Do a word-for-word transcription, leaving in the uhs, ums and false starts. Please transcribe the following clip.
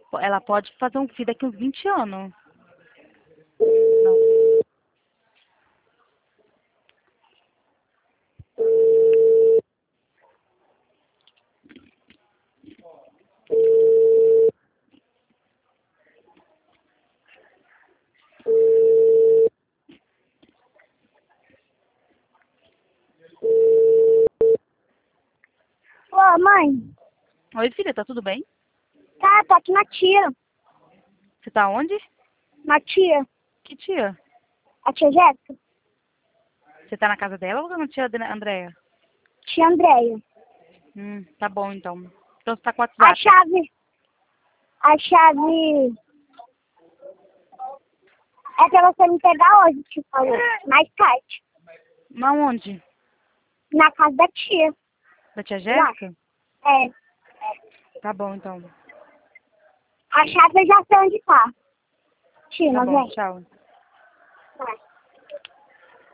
Ela pode fazer um filho daqui uns vinte anos. Não. Ô, mãe. Oi, filha, tá tudo bem? Tá, tô aqui na tia. Você tá onde? Na tia. Que tia? A tia Jéssica. Você tá na casa dela ou na tia Andréia? Tia Andréia. Hum, tá bom então. Então você tá com o A WhatsApp. chave... A chave... É pra você me pegar hoje, te falou. Mais tarde. Mas onde? Na casa da tia. Da tia Jéssica? É. Tá bom então. A chave eu já sei onde tá. Tia, Tá nós bom, vem. tchau.